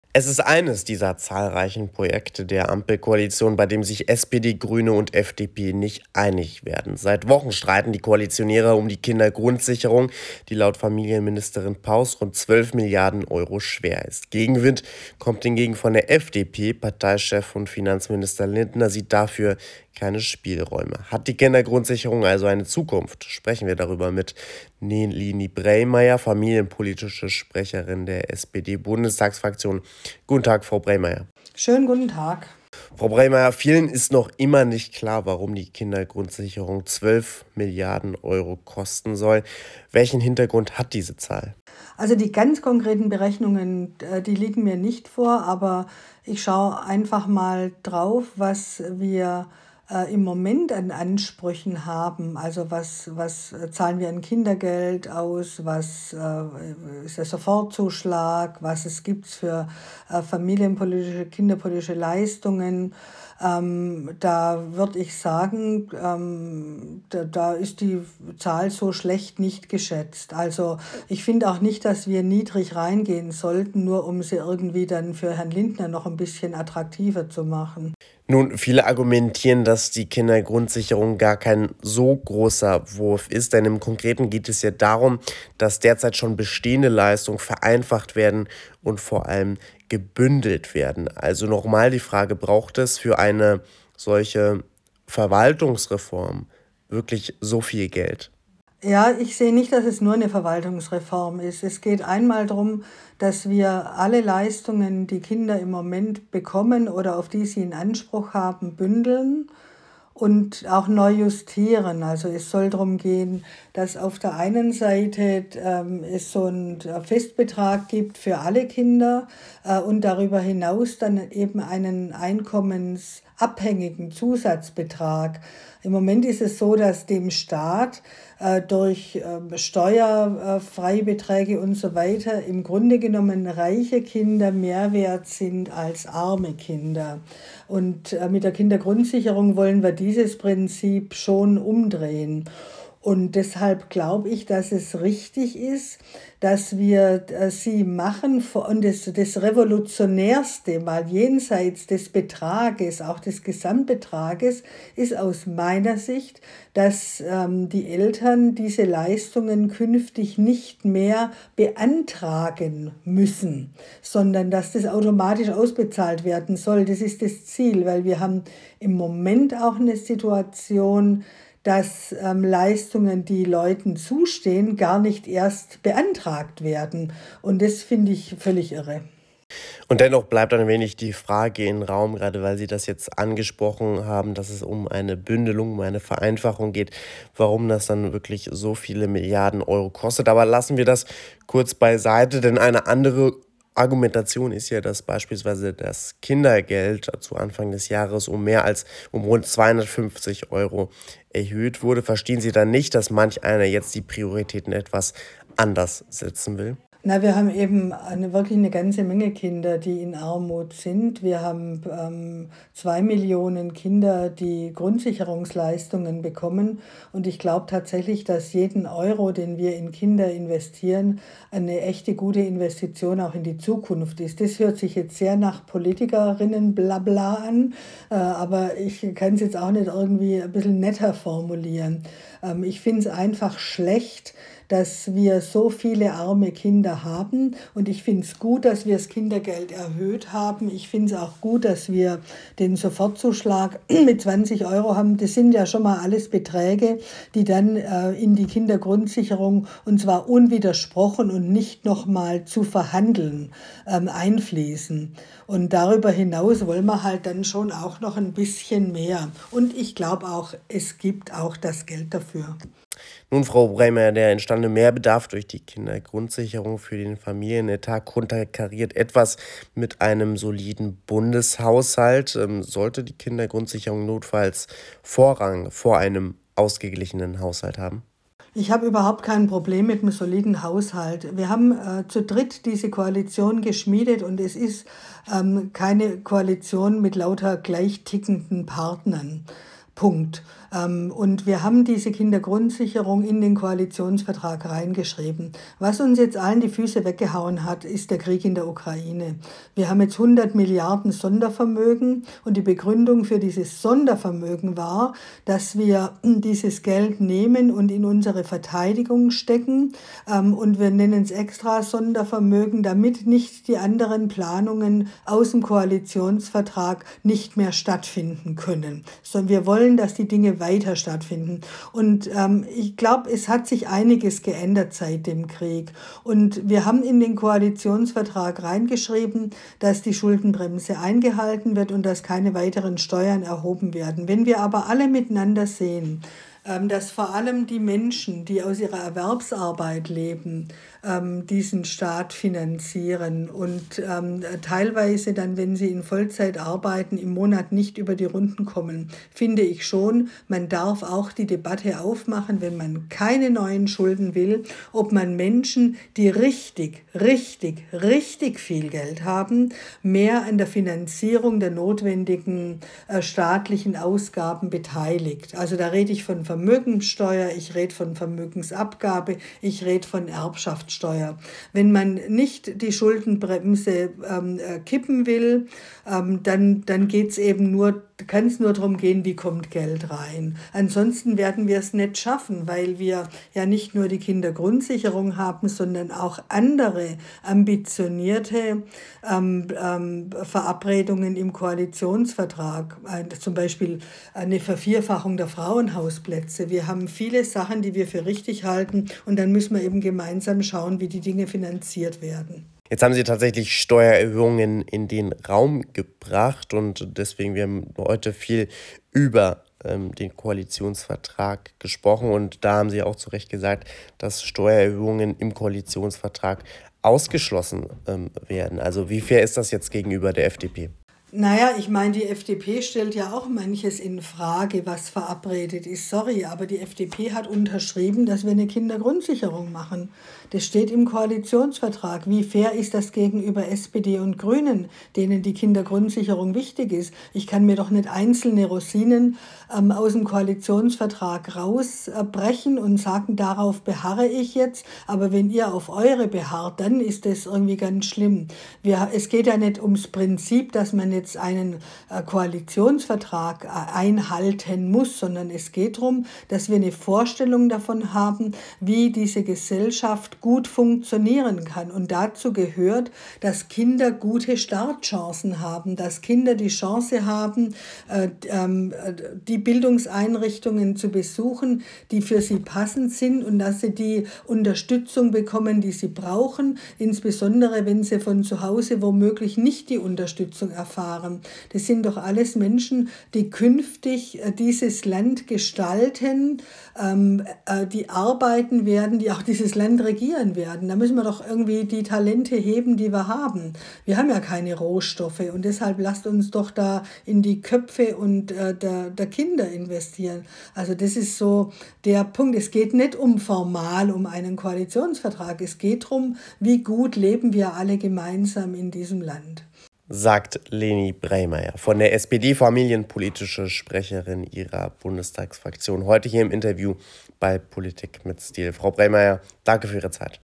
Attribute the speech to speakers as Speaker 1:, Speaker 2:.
Speaker 1: Es ist eines dieser zahlreichen Projekte der Ampelkoalition, bei dem sich SPD, Grüne und FDP nicht einig werden. Seit Wochen streiten die Koalitionäre um die Kindergrundsicherung, die laut Familienministerin Paus rund 12 Milliarden Euro schwer ist. Gegenwind kommt hingegen von der FDP. Parteichef und Finanzminister Lindner sieht dafür keine Spielräume. Hat die Kindergrundsicherung also eine Zukunft? Sprechen wir darüber mit Nelly Breimeyer, familienpolitische Sprecherin der SPD-Bundestagsfraktion. Guten Tag, Frau Breimeyer.
Speaker 2: Schönen guten Tag.
Speaker 1: Frau Breimeyer, vielen ist noch immer nicht klar, warum die Kindergrundsicherung 12 Milliarden Euro kosten soll. Welchen Hintergrund hat diese Zahl?
Speaker 2: Also die ganz konkreten Berechnungen, die liegen mir nicht vor, aber ich schaue einfach mal drauf, was wir im Moment an Ansprüchen haben. Also was zahlen wir an Kindergeld aus, was ist der Sofortzuschlag, was es gibt für familienpolitische, kinderpolitische Leistungen. Da würde ich sagen, da ist die Zahl so schlecht nicht geschätzt. Also ich finde auch nicht, dass wir niedrig reingehen sollten, nur um sie irgendwie dann für Herrn Lindner noch ein bisschen attraktiver zu machen.
Speaker 1: Nun, viele argumentieren, dass die Kindergrundsicherung gar kein so großer Wurf ist, denn im Konkreten geht es ja darum, dass derzeit schon bestehende Leistungen vereinfacht werden und vor allem gebündelt werden. Also nochmal die Frage, braucht es für eine solche Verwaltungsreform wirklich so viel Geld?
Speaker 2: Ja, ich sehe nicht, dass es nur eine Verwaltungsreform ist. Es geht einmal darum, dass wir alle Leistungen, die Kinder im Moment bekommen oder auf die sie in Anspruch haben, bündeln und auch neu justieren. Also es soll darum gehen, dass auf der einen Seite es so einen Festbetrag gibt für alle Kinder und darüber hinaus dann eben einen einkommensabhängigen Zusatzbetrag. Im Moment ist es so, dass dem Staat durch Steuerfreibeträge und so weiter im Grunde genommen reiche Kinder mehr wert sind als arme Kinder. Und mit der Kindergrundsicherung wollen wir dieses Prinzip schon umdrehen. Und deshalb glaube ich, dass es richtig ist, dass wir sie machen. Und das Revolutionärste, mal jenseits des Betrages, auch des Gesamtbetrages, ist aus meiner Sicht, dass die Eltern diese Leistungen künftig nicht mehr beantragen müssen, sondern dass das automatisch ausbezahlt werden soll. Das ist das Ziel, weil wir haben im Moment auch eine Situation, dass Leistungen, die Leuten zustehen, gar nicht erst beantragt werden. Und das finde ich völlig irre.
Speaker 1: Und dennoch bleibt ein wenig die Frage im Raum, gerade weil Sie das jetzt angesprochen haben, dass es um eine Bündelung, um eine Vereinfachung geht, warum das dann wirklich so viele Milliarden Euro kostet. Aber lassen wir das kurz beiseite, denn eine andere Argumentation ist ja, dass beispielsweise das Kindergeld zu Anfang des Jahres um rund 250 Euro erhöht wurde. Verstehen Sie dann nicht, dass manch einer jetzt die Prioritäten etwas anders setzen will?
Speaker 2: Na, wir haben eben wirklich eine ganze Menge Kinder, die in Armut sind. Wir haben 2 Millionen Kinder, die Grundsicherungsleistungen bekommen. Und ich glaube tatsächlich, dass jeden Euro, den wir in Kinder investieren, eine echte gute Investition auch in die Zukunft ist. Das hört sich jetzt sehr nach Politikerinnen Blabla an, aber ich kann es jetzt auch nicht irgendwie ein bisschen netter formulieren. Ich finde es einfach schlecht, dass wir so viele arme Kinder haben. Und ich finde es gut, dass wir das Kindergeld erhöht haben. Ich finde es auch gut, dass wir den Sofortzuschlag mit 20 Euro haben. Das sind ja schon mal alles Beträge, die dann in die Kindergrundsicherung, und zwar unwidersprochen und nicht nochmal zu verhandeln, einfließen. Und darüber hinaus wollen wir halt dann schon auch noch ein bisschen mehr. Und ich glaube auch, es gibt auch das Geld dafür.
Speaker 1: Nun, Frau Breimeyer, der entstandene Mehrbedarf durch die Kindergrundsicherung für den Familienetat konterkariert etwas mit einem soliden Bundeshaushalt. Sollte die Kindergrundsicherung notfalls Vorrang vor einem ausgeglichenen Haushalt haben?
Speaker 2: Ich habe überhaupt kein Problem mit einem soliden Haushalt. Wir haben zu dritt diese Koalition geschmiedet und es ist keine Koalition mit lauter gleich tickenden Partnern. Punkt. Und wir haben diese Kindergrundsicherung in den Koalitionsvertrag reingeschrieben. Was uns jetzt allen die Füße weggehauen hat, ist der Krieg in der Ukraine. Wir haben jetzt 100 Milliarden Sondervermögen und die Begründung für dieses Sondervermögen war, dass wir dieses Geld nehmen und in unsere Verteidigung stecken. Und wir nennen es extra Sondervermögen, damit nicht die anderen Planungen aus dem Koalitionsvertrag nicht mehr stattfinden können. Sondern wir wollen, dass die Dinge weiter stattfinden. Und ich glaube, es hat sich einiges geändert seit dem Krieg. Und wir haben in den Koalitionsvertrag reingeschrieben, dass die Schuldenbremse eingehalten wird und dass keine weiteren Steuern erhoben werden. Wenn wir aber alle miteinander sehen, dass vor allem die Menschen, die aus ihrer Erwerbsarbeit leben, diesen Staat finanzieren und teilweise dann, wenn sie in Vollzeit arbeiten, im Monat nicht über die Runden kommen, finde ich schon, man darf auch die Debatte aufmachen, wenn man keine neuen Schulden will, ob man Menschen, die richtig viel Geld haben, mehr an der Finanzierung der notwendigen staatlichen Ausgaben beteiligt. Also da rede ich von Vermögenssteuer, ich rede von Vermögensabgabe, ich rede von Erbschaftssteuer. Wenn man nicht die Schuldenbremse kippen will, dann geht's eben nur, kann es nur darum gehen, wie kommt Geld rein. Ansonsten werden wir es nicht schaffen, weil wir ja nicht nur die Kindergrundsicherung haben, sondern auch andere ambitionierte Verabredungen im Koalitionsvertrag. Zum Beispiel eine Vervierfachung der Frauenhausplätze. Wir haben viele Sachen, die wir für richtig halten und dann müssen wir eben gemeinsam schauen, wie die Dinge finanziert werden.
Speaker 1: Jetzt haben Sie tatsächlich Steuererhöhungen in den Raum gebracht und deswegen, wir haben heute viel über den Koalitionsvertrag gesprochen und da haben Sie auch zu Recht gesagt, dass Steuererhöhungen im Koalitionsvertrag ausgeschlossen werden. Also wie fair ist das jetzt gegenüber der FDP?
Speaker 2: Naja, ich meine, die FDP stellt ja auch manches in Frage, was verabredet ist. Sorry, aber die FDP hat unterschrieben, dass wir eine Kindergrundsicherung machen. Das steht im Koalitionsvertrag. Wie fair ist das gegenüber SPD und Grünen, denen die Kindergrundsicherung wichtig ist? Ich kann mir doch nicht einzelne Rosinen aus dem Koalitionsvertrag rausbrechen und sagen, darauf beharre ich jetzt. Aber wenn ihr auf eure beharrt, dann ist das irgendwie ganz schlimm. Es geht ja nicht ums Prinzip, dass man jetzt einen Koalitionsvertrag einhalten muss, sondern es geht darum, dass wir eine Vorstellung davon haben, wie diese Gesellschaft gut funktionieren kann. Und dazu gehört, dass Kinder gute Startchancen haben, dass Kinder die Chance haben, die Bildungseinrichtungen zu besuchen, die für sie passend sind und dass sie die Unterstützung bekommen, die sie brauchen, insbesondere wenn sie von zu Hause womöglich nicht die Unterstützung erfahren. Das sind doch alles Menschen, die künftig dieses Land gestalten, die arbeiten werden, die auch dieses Land regieren werden. Da müssen wir doch irgendwie die Talente heben, die wir haben. Wir haben ja keine Rohstoffe und deshalb lasst uns doch da in die Köpfe und der Kinder investieren. Also das ist so der Punkt. Es geht nicht formal um einen Koalitionsvertrag. Es geht darum, wie gut leben wir alle gemeinsam in diesem Land.
Speaker 1: Sagt Leni Breimeyer von der SPD, familienpolitische Sprecherin ihrer Bundestagsfraktion, heute hier im Interview bei Politik mit Stil. Frau Breimeyer, danke für Ihre Zeit.